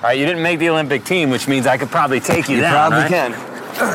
All right, you didn't make the Olympic team, which means I could probably take you down, probably right? can.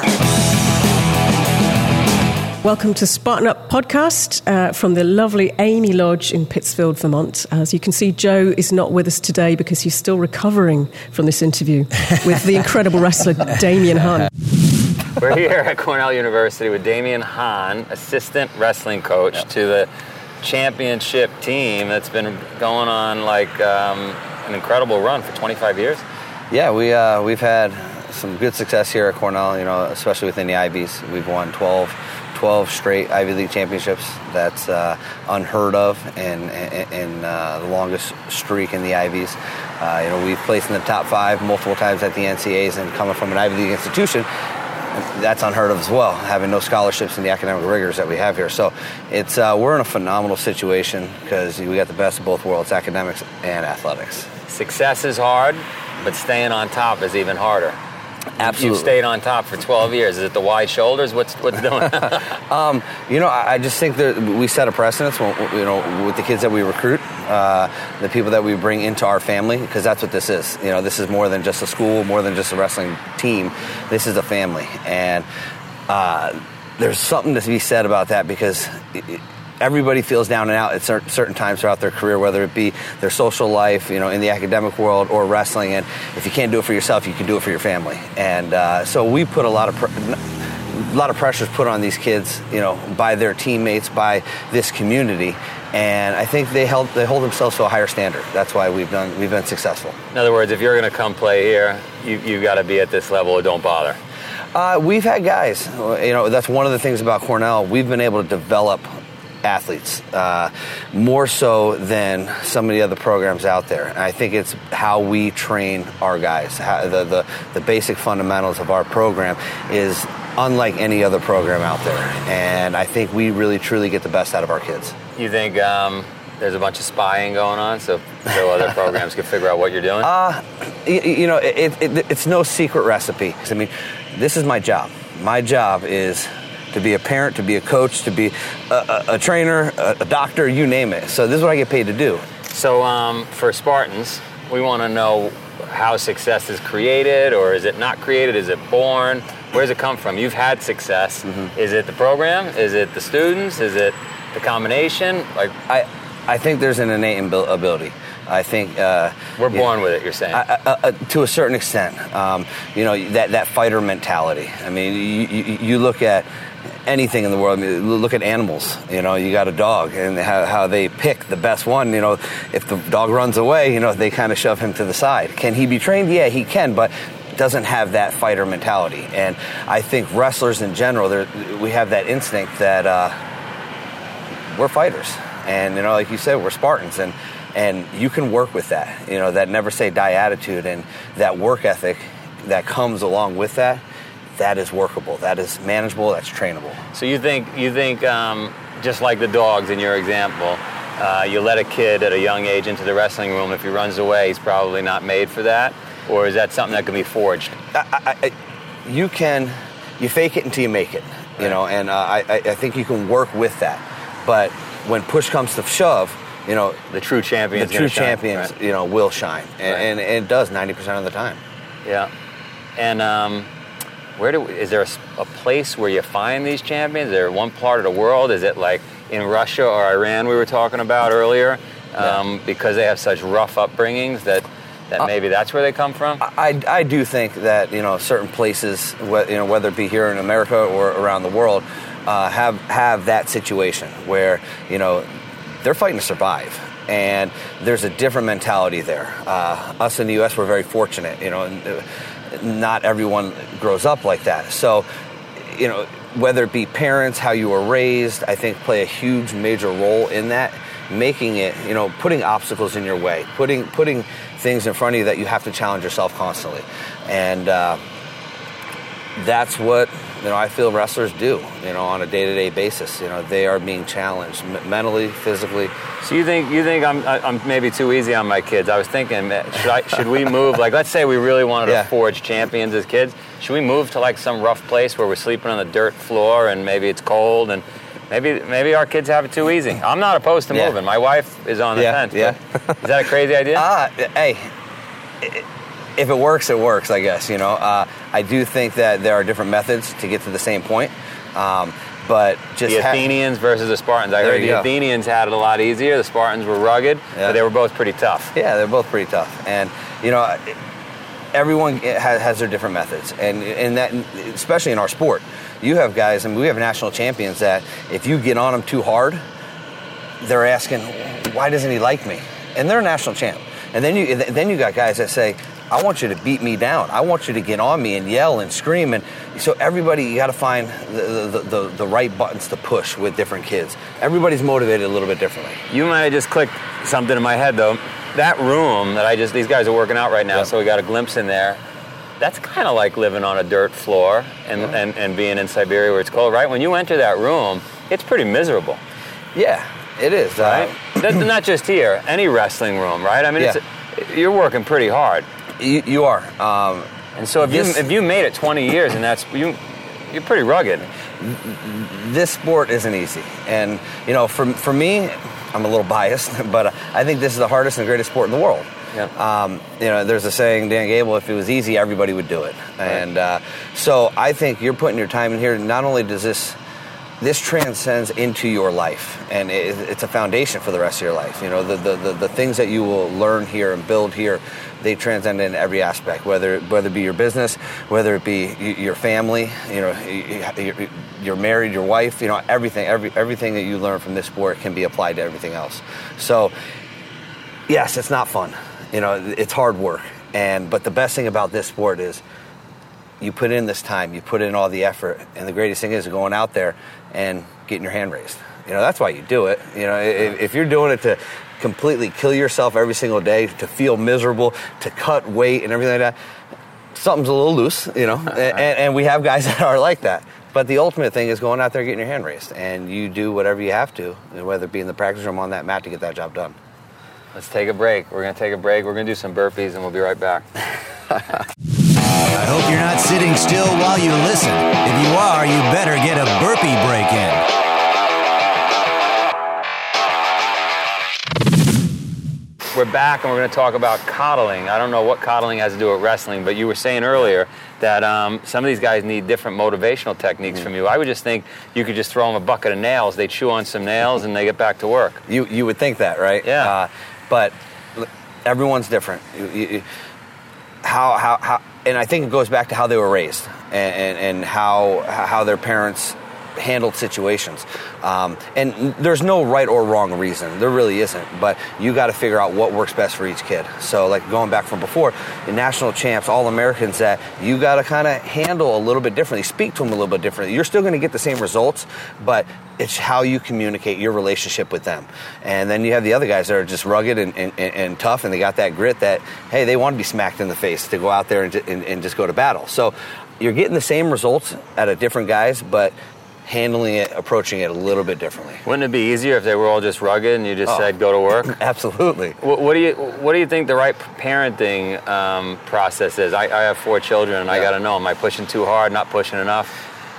Welcome to Spartan Up Podcast from the lovely Amy Lodge in Pittsfield, Vermont. As you can see, Joe is not with us today because he's still recovering from this interview with the incredible wrestler Damian Hahn. We're here at Cornell University with Damian Hahn, assistant wrestling coach to the championship team that's been going on like an incredible run for 25 years. Yeah, we've had some good success here at Cornell, especially within the Ivies. We've won 12 straight Ivy League championships. That's unheard of and the longest streak in the Ivies. We've placed in the top 5 multiple times at the NCAAs, and coming from an Ivy League institution, that's unheard of as well, having no scholarships and the academic rigors that we have here. So it's we're in a phenomenal situation because we got the best of both worlds, academics and athletics. Success is hard, but staying on top is even harder. Absolutely. You've stayed on top for 12 years. Is it the wide shoulders? What's doing? I just think that we set a precedence, with the kids that we recruit, the people that we bring into our family, because that's what this is. This is more than just a school, more than just a wrestling team. This is a family, and there's something to be said about that because everybody feels down and out at certain times throughout their career, whether it be their social life, in the academic world or wrestling. And if you can't do it for yourself, you can do it for your family. And so we put a lot of pressures put on these kids, by their teammates, by this community. And I think they hold themselves to a higher standard. That's why we've been successful. In other words, if you're going to come play here, you got to be at this level or don't bother. We've had guys. That's one of the things about Cornell. We've been able to develop athletes more so than some of the other programs out there. And I think it's how we train our guys. The basic fundamentals of our program is unlike any other program out there. And I think we really, truly get the best out of our kids. You think there's a bunch of spying going on so other programs can figure out what you're doing? It's no secret recipe. I mean, this is my job. My job is to be a parent, to be a coach, to be a trainer, a doctor, you name it. So this is what I get paid to do. So for Spartans, we want to know how success is created, or is it not created? Is it born? Where does it come from? You've had success. Mm-hmm. Is it the program? Is it the students? Is it the combination? I think there's an innate ability. I think we're born with it. You're saying to a certain extent. That fighter mentality. I mean, you look at anything in the world. I mean, look at animals. You got a dog, and how they pick the best one. If the dog runs away, they kind of shove him to the side. Can he be trained? Yeah, he can, but doesn't have that fighter mentality. And I think wrestlers in general, we have that instinct that we're fighters, and like you said, we're Spartans, and you can work with that. That never say die attitude and that work ethic that comes along with that. That is workable. That is manageable. That's trainable. So you think just like the dogs in your example, you let a kid at a young age into the wrestling room. If he runs away, he's probably not made for that, or is that something that can be forged? You fake it until you make it. And I think you can work with that. But when push comes to shove, the true champions, right? Will shine, and it does 90% of the time. Yeah, and. Is there a place where you find these champions? Is there one part of the world? Is it like in Russia or Iran we were talking about earlier? Because they have such rough upbringings that maybe that's where they come from? I do think that certain places, whether it be here in America or around the world, have that situation where they're fighting to survive. And there's a different mentality there. Us in the U.S., we're very fortunate, not everyone grows up like that. So, whether it be parents, how you were raised, I think play a huge major role in that, making it, putting obstacles in your way, putting things in front of you that you have to challenge yourself constantly. And that's what, I feel wrestlers do, on a day-to-day basis. They are being challenged mentally, physically. So you think I'm maybe too easy on my kids? I was thinking, should we move? Like, let's say we really wanted to forge champions as kids. Should we move to like some rough place where we're sleeping on the dirt floor and maybe it's cold and maybe our kids have it too easy? I'm not opposed to moving. My wife is on the fence. Yeah. Is that a crazy idea? Hey, if it works, it works, I guess. I do think that there are different methods to get to the same point. But just the Athenians versus the Spartans. I heard the Athenians had it a lot easier. The Spartans were rugged, but they were both pretty tough. Yeah, they're both pretty tough. And, everyone has their different methods. And that, especially in our sport, you have guys, and we have national champions that if you get on them too hard, they're asking, why doesn't he like me? And they're a national champ. And then you got guys that say, I want you to beat me down. I want you to get on me and yell and scream. And so everybody, you got to find the right buttons to push with different kids. Everybody's motivated a little bit differently. You might have just clicked something in my head, though. That room that these guys are working out right now, so we got a glimpse in there. That's kind of like living on a dirt floor and being in Siberia where it's cold, right? When you enter that room, it's pretty miserable. Yeah, it is. Right? Not just here, any wrestling room, right? I mean, you're working pretty hard. You are. And so if you made it 20 years and you're pretty rugged. This sport isn't easy. And, for me, I'm a little biased, but I think this is the hardest and greatest sport in the world. Yeah. There's a saying, Dan Gable, if it was easy, everybody would do it. Right. And so I think you're putting your time in here. Not only does this transcends into your life, and it's a foundation for the rest of your life. The things that you will learn here and build here, they transcend in every aspect, whether it be your business, whether it be your family, you're married, your wife, everything that you learn from this sport can be applied to everything else. So, yes, it's not fun. It's hard work. But the best thing about this sport is you put in this time, you put in all the effort, and the greatest thing is going out there and getting your hand raised. That's why you do it. If you're doing it to completely kill yourself every single day, to feel miserable, to cut weight and everything like that, something's a little loose, and we have guys that are like that. But the ultimate thing is going out there and getting your hand raised, and you do whatever you have to, whether it be in the practice room on that mat to get that job done. Let's take a break. We're going to take a break. We're going to do some burpees, and we'll be right back. I hope you're not sitting still while you listen. If you are, you better get a burpee break in. We're back, and we're going to talk about coddling. I don't know what coddling has to do with wrestling, but you were saying earlier that some of these guys need different motivational techniques from you. I would just think you could just throw them a bucket of nails. They chew on some nails, and they get back to work. You would think that, right? Yeah. But everyone's different. How and I think it goes back to how they were raised and how their parents handled situations. And there's no right or wrong reason. There really isn't. But you got to figure out what works best for each kid. So like going back from before, the national champs, All-Americans, that you got to kind of handle a little bit differently, speak to them a little bit differently. You're still going to get the same results, but it's how you communicate your relationship with them. And then you have the other guys that are just rugged and tough, and they got that grit that, hey, they want to be smacked in the face to go out there and just go to battle. So you're getting the same results out of different guys, but handling it, approaching it a little bit differently. Wouldn't it be easier if they were all just rugged and you just said go to work? Absolutely. What do you think the right parenting process is? I have 4 children, and I got to know: am I pushing too hard? Not pushing enough?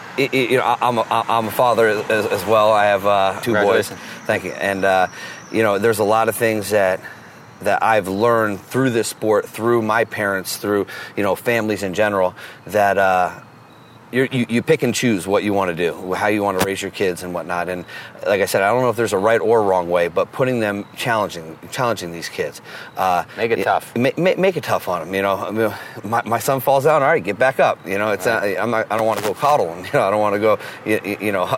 I'm a father as well. I have 2 boys. Thank you. And there's a lot of things that I've learned through this sport, through my parents, through families in general, that you pick and choose what you want to do, how you want to raise your kids and whatnot. And like I said, I don't know if there's a right or wrong way, but putting them, challenging these kids. Make it tough. Make it tough on them. My son falls down. All right, get back up. It's I don't want to go coddle him. I don't want to go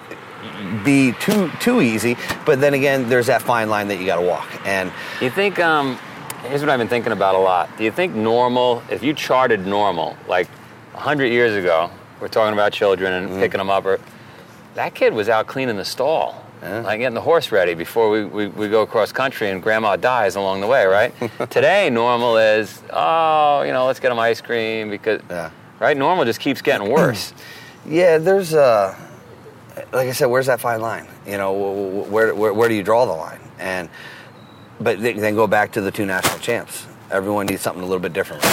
be too easy. But then again, there's that fine line that you got to walk. And you think here's what I've been thinking about a lot. Do you think normal, if you charted normal like 100 years ago? We're talking about children and picking them up. That kid was out cleaning the stall, like getting the horse ready before we go across country and grandma dies along the way, right? Today, normal is, let's get them ice cream because, right? Normal just keeps getting worse. Yeah, there's, like I said, where's that fine line? Where do you draw the line? But then go back to the 2 national champs. Everyone needs something a little bit different.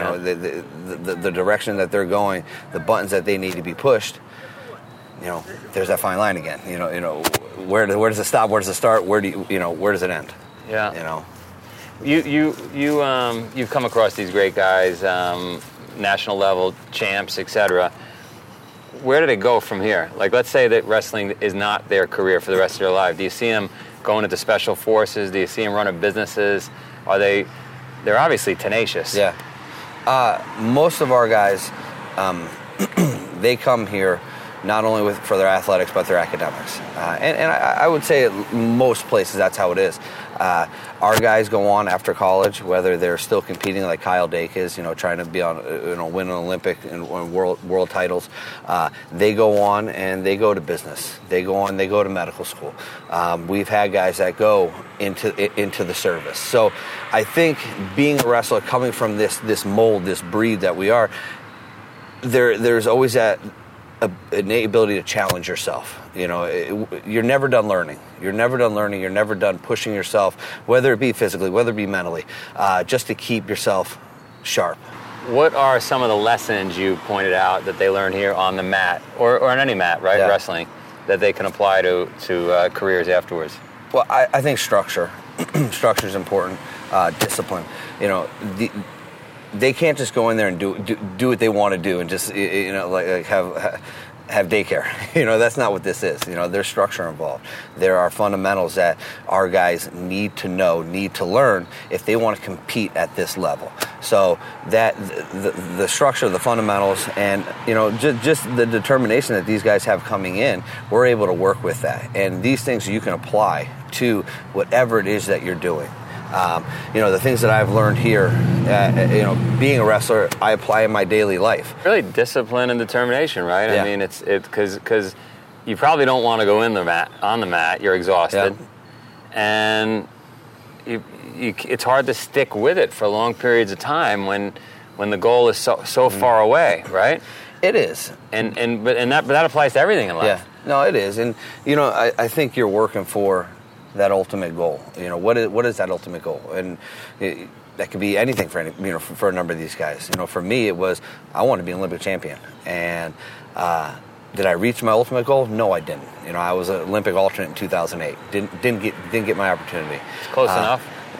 The direction that they're going, the buttons that they need to be pushed. There's that fine line again. Where does it stop? Where does it start? Where does it end? Yeah. You've come across these great guys, national level champs, etc. Where do they go from here? Like, let's say that wrestling is not their career for the rest of their life. Do you see them going into special forces? Do you see them running businesses? They're obviously tenacious. Yeah. Most of our guys, they come here not only for their athletics, but their academics. And I would say at most places that's how it is. Our guys go on after college, whether they're still competing like Kyle Dake is, trying to be on, win an Olympic and world titles. They go on and they go to business. They go to medical school. We've had guys that go into the service. So I think being a wrestler, coming from this mold, this breed that we are, there's always that innate ability to challenge yourself. You're never done learning. You're never done pushing yourself, whether it be physically, whether it be mentally, just to keep yourself sharp. What are some of the lessons you pointed out that they learn here on the mat, or on any mat, right, yeah. wrestling, that they can apply to careers afterwards? Well, I think structure. Structure is important. Discipline. They can't just go in there and do what they want to do and just have daycare. That's not what this is. There's structure involved. There are fundamentals that our guys need to know, need to learn if they want to compete at this level. So that the structure, the fundamentals, and just the determination that these guys have coming in, we're able to work with that. And these things you can apply to whatever it is that you're doing. The things that I've learned here, being a wrestler, I apply in my daily life. Really discipline and determination, right? Yeah. I mean, it's because you probably don't want to go on the mat. You're exhausted, and it's hard to stick with it for long periods of time when the goal is so far away, right? It is, but that applies to everything in life. Yeah, no, it is, and I think you're working for that ultimate goal. What is that ultimate goal? And that could be anything for a number of these guys. For me, it was I want to be an Olympic champion. And did I reach my ultimate goal? No, I didn't. I was an Olympic alternate in 2008. Didn't get my opportunity. Close enough.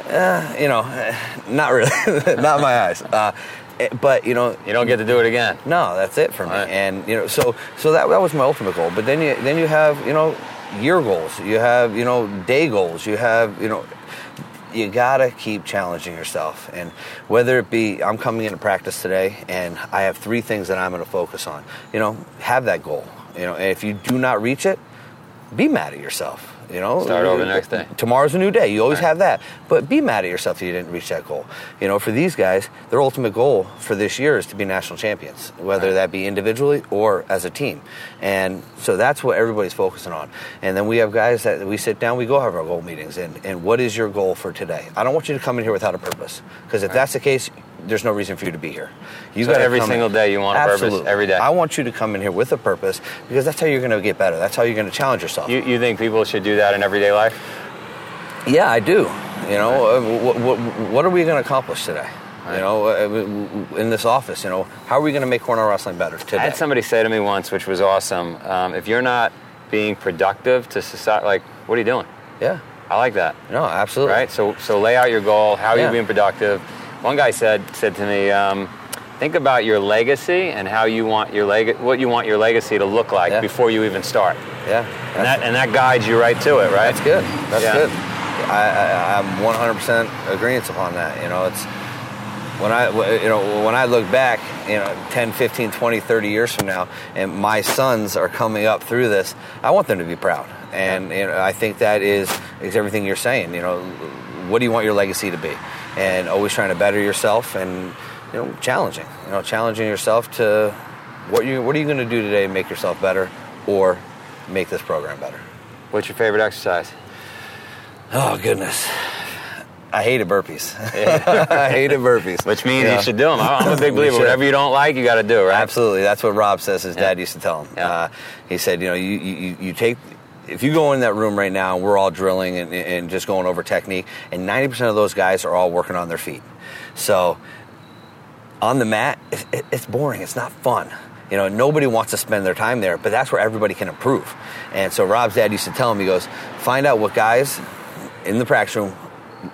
Not really. Not in my eyes. But you don't get to do it again. No, that's it for me. Right. And so that was my ultimate goal. But then you have year goals, you have day goals, you have you gotta keep challenging yourself. And whether it be I'm coming into practice today and I have 3 things that I'm going to focus on, have that goal. And if you do not reach it, be mad at yourself. Start over the next day. Tomorrow's a new day. You always have that. But be mad at yourself if you didn't reach that goal. For these guys, their ultimate goal for this year is to be national champions, whether that be individually or as a team. And so that's what everybody's focusing on. And then we have guys that we sit down, we go have our goal meetings. And what is your goal for today? I don't want you to come in here without a purpose. Because if that's the case, there's no reason for you to be here. So every single day you want a purpose? Every day? I want you to come in here with a purpose because that's how you're going to get better. That's how you're going to challenge yourself. You think people should do that in everyday life? Yeah, I do. What are we going to accomplish today? Right. In this office, how are we going to make corner wrestling better today? I had somebody say to me once, which was awesome, if you're not being productive to society, what are you doing? Yeah. I like that. No, absolutely. Right? So lay out your goal. How are you being productive? One guy said to me, think about your legacy and how you want what you want your legacy to look like before you even start. Yeah. And that guides you right to it, right? That's good. That's good. I'm 100% agreeance upon that. It's when I look back, 10, 15, 20, 30 years from now, and my sons are coming up through this, I want them to be proud. And I think that is everything you're saying. What do you want your legacy to be? And always trying to better yourself and challenging yourself to what are you going to do today to make yourself better or make this program better. What's your favorite exercise? Oh goodness, I hated burpees. I hated burpees, which means you should do them. I'm a big believer. Whatever you don't like, you got to do, right? Absolutely. That's what Rob says his dad used to tell him. Yeah. He said, you take. If you go in that room right now and we're all drilling and just going over technique, and 90% of those guys are all working on their feet. So on the mat, it's boring. It's not fun. Nobody wants to spend their time there, but that's where everybody can improve. And so Rob's dad used to tell him, he goes, find out what guys in the practice room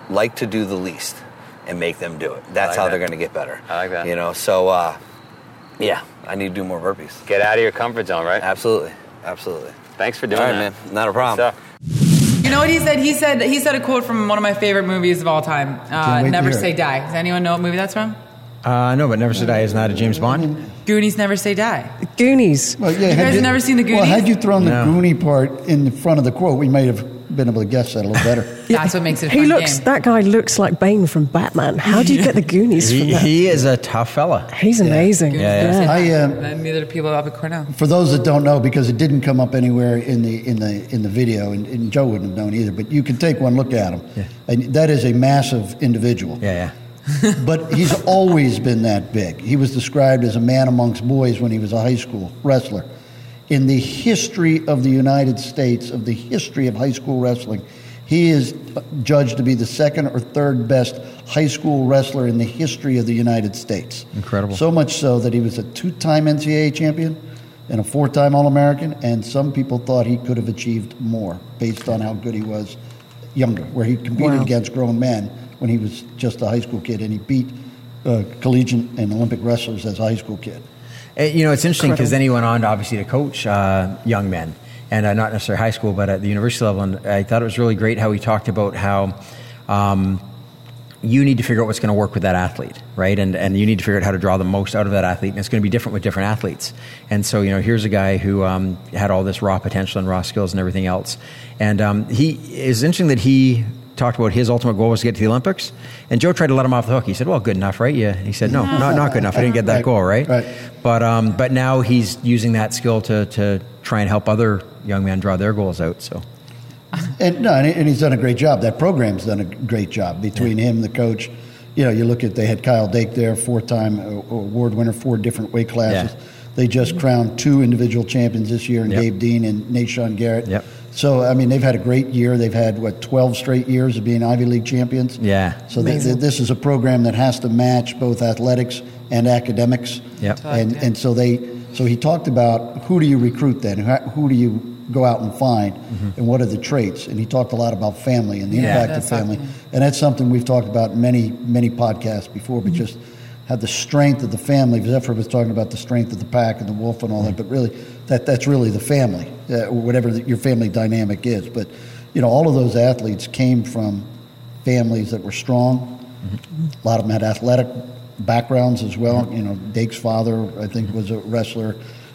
like to do the least and make them do it. That's how they're going to get better. I like that. You know, so yeah, I need to do more burpees. Get out of your comfort zone, right? Absolutely. Thanks for doing that. All right, man. Not a problem. You know what he said? He said a quote from one of my favorite movies of all time, Never Say Die. Does anyone know what movie that's from? No, but Never Say Die is not a James Bond. Goonies, Never Say Die. Goonies. Well, yeah, you guys have never seen the Goonies? Well, had you thrown the Goonie part in the front of the quote, we might have been able to guess that a little better. That's what makes it a fun game. That guy looks like Bane from Batman. How do you get the Goonies from that? He is a tough fella. He's amazing. Neither do people up at Cornell. For those that don't know, because it didn't come up anywhere in the video, and Joe wouldn't have known either, but you can take one look at him. Yeah. And that is a massive individual. Yeah. But he's always been that big. He was described as a man amongst boys when he was a high school wrestler. In the history of the United States, of the history of high school wrestling, he is judged to be the second or third best high school wrestler in the history of the United States. Incredible. So much so that he was a 2-time NCAA champion and a 4-time All-American, and some people thought he could have achieved more based on how good he was younger, where he competed against grown men when he was just a high school kid, and he beat collegiate and Olympic wrestlers as a high school kid. You know, it's interesting because then he went on, obviously, to coach young men, and not necessarily high school, but at the university level. And I thought it was really great how he talked about how you need to figure out what's going to work with that athlete, right? And you need to figure out how to draw the most out of that athlete, and it's going to be different with different athletes. And so, you know, here's a guy who had all this raw potential and raw skills and everything else. And it's interesting that he talked about his ultimate goal was to get to the Olympics, and Joe tried to let him off the hook. He said, "Well, good enough, right?" Yeah. He said, "No, not good enough. I didn't get that goal, right?" But now he's using that skill to try and help other young men draw their goals out. So, and he's done a great job. That program's done a great job between him and the coach. You know, you look at, they had Kyle Dake there, 4-time award winner, 4 different weight classes. Yeah. They just crowned 2 individual champions this year, and Gabe Dean and Nashawn Garrett. Yep. So, I mean, they've had a great year. They've had, 12 straight years of being Ivy League champions? Yeah. So this is a program that has to match both athletics and academics. Yep. And so he talked about, who do you recruit then? Who do you go out and find, and what are the traits? And he talked a lot about family and the impact of family. And that's something we've talked about in many, many podcasts before, but just have the strength of the family. Zephyr was talking about the strength of the pack and the wolf and all that, but really, that's really the family, whatever your family dynamic is. But, you know, all of those athletes came from families that were strong. A lot of them had athletic backgrounds as well. You know, Dake's father, I think, was a wrestler.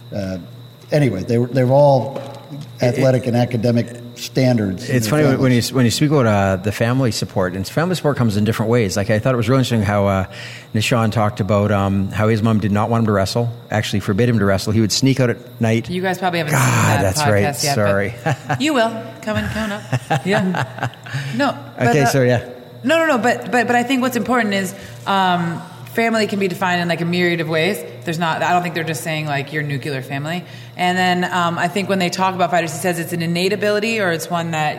Anyway, they were all athletic and academic standards. It's funny when you speak about the family support, and family support comes in different ways. Like, I thought it was really interesting how Nashawn talked about how his mom did not want him to wrestle, actually forbid him to wrestle. He would sneak out at night. You guys probably haven't seen that that's podcast right. yet. Sorry. You will. Come up. Yeah. No. But, okay, so yeah. No. But I think what's important is family can be defined in like a myriad of ways. I don't think they're just saying like your nuclear family. And then I think when they talk about fighters, he says it's an innate ability, or it's one that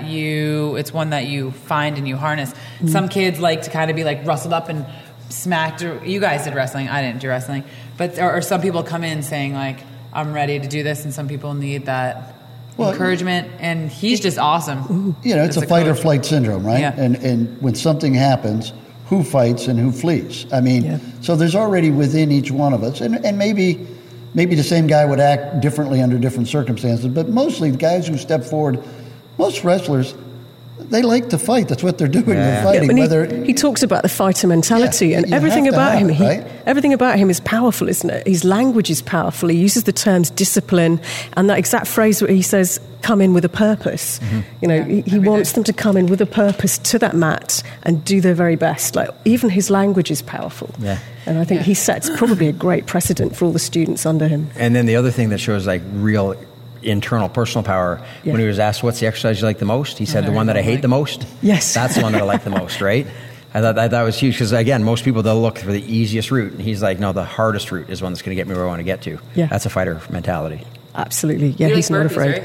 you find and you harness. Mm-hmm. Some kids like to kind of be like rustled up and smacked. Or, you guys did wrestling. I didn't do wrestling. But or some people come in saying like, I'm ready to do this, and some people need that encouragement. And he's just awesome. You know, it's a fight or flight syndrome, right? Yeah. And when something happens, who fights and who flees? I mean, so there's already within each one of us, and maybe the same guy would act differently under different circumstances, but mostly the guys who step forward, most wrestlers, they like to fight. That's what they're doing. They're fighting. He talks about the fighter mentality, and everything about him. Everything about him is powerful, isn't it? His language is powerful. He uses the terms discipline, and that exact phrase where he says, "Come in with a purpose." Mm-hmm. You know, he wants them to come in with a purpose to that mat and do their very best. Like, even his language is powerful. Yeah. And I think he sets probably a great precedent for all the students under him. And then the other thing that shows like real internal personal power, when he was asked what's the exercise you like the most, he said the one that I hate the most. Yes. That's the one that I like the most, right? I thought that was huge, because again, most people, they'll look for the easiest route, and he's like, no, the hardest route is one that's going to get me where I want to get to. Yeah. That's a fighter mentality. Absolutely. Yeah, he's not afraid.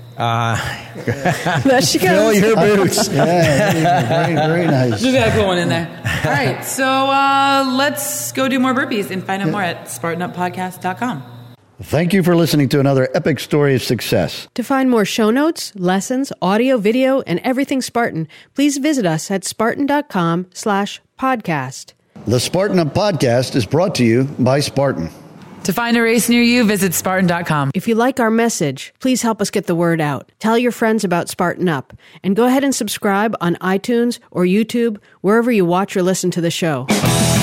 Right? There she goes. Fill your boots. Very, very nice. You got a cool one in there. All right, so let's go do more burpees and find out more at SpartanUpPodcast.com. Thank you for listening to another epic story of success. To find more show notes, lessons, audio, video, and everything Spartan, please visit us at spartan.com/podcast. The Spartan Up Podcast is brought to you by Spartan. To find a race near you, visit Spartan.com. If you like our message, please help us get the word out. Tell your friends about Spartan Up. And go ahead and subscribe on iTunes or YouTube, wherever you watch or listen to the show.